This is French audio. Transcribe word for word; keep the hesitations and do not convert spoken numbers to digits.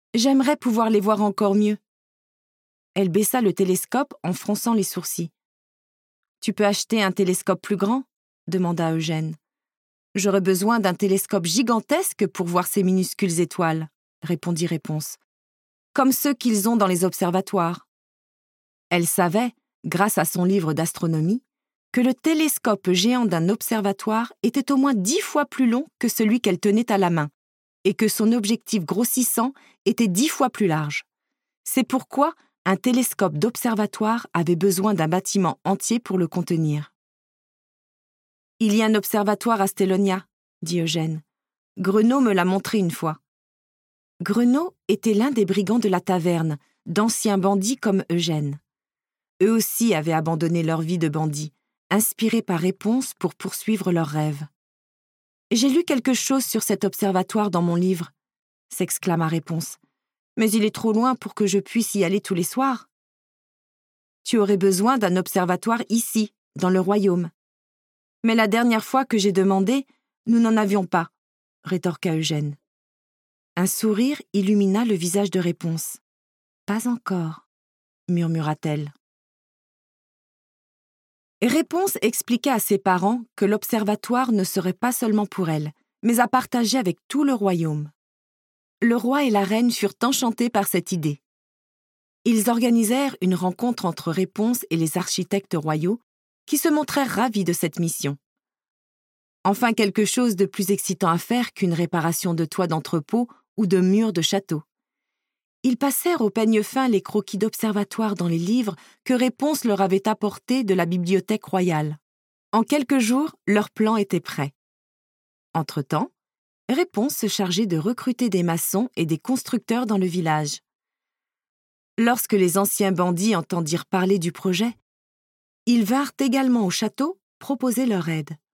J'aimerais pouvoir les voir encore mieux. » Elle baissa le télescope en fronçant les sourcils. « Tu peux acheter un télescope plus grand ?» demanda Eugène. « J'aurais besoin d'un télescope gigantesque pour voir ces minuscules étoiles, » répondit Réponse, « comme ceux qu'ils ont dans les observatoires. » Elle savait, grâce à son livre d'astronomie, que le télescope géant d'un observatoire était au moins dix fois plus long que celui qu'elle tenait à la main, et que son objectif grossissant était dix fois plus large. C'est pourquoi un télescope d'observatoire avait besoin d'un bâtiment entier pour le contenir. « Il y a un observatoire à Stélonia, » dit Eugène. « Grenot me l'a montré une fois. » Grenot était l'un des brigands de la taverne, d'anciens bandits comme Eugène. Eux aussi avaient abandonné leur vie de bandits, inspirés par Réponse pour poursuivre leurs rêves. « J'ai lu quelque chose sur cet observatoire dans mon livre, » s'exclama Réponse. « Mais il est trop loin pour que je puisse y aller tous les soirs. »« Tu aurais besoin d'un observatoire ici, dans le royaume. »« Mais la dernière fois que j'ai demandé, nous n'en avions pas, » rétorqua Eugène. Un sourire illumina le visage de Réponse. « Pas encore, » murmura-t-elle. Réponse expliqua à ses parents que l'observatoire ne serait pas seulement pour elle, mais à partager avec tout le royaume. Le roi et la reine furent enchantés par cette idée. Ils organisèrent une rencontre entre Réponse et les architectes royaux, qui se montrèrent ravis de cette mission. Enfin quelque chose de plus excitant à faire qu'une réparation de toit d'entrepôt ou de murs de château. Ils passèrent au peigne fin les croquis d'observatoire dans les livres que Réponse leur avait apportés de la bibliothèque royale. En quelques jours, leur plan était prêt. Entre-temps, Réponse se chargeait de recruter des maçons et des constructeurs dans le village. Lorsque les anciens bandits entendirent parler du projet, ils vinrent également au château proposer leur aide.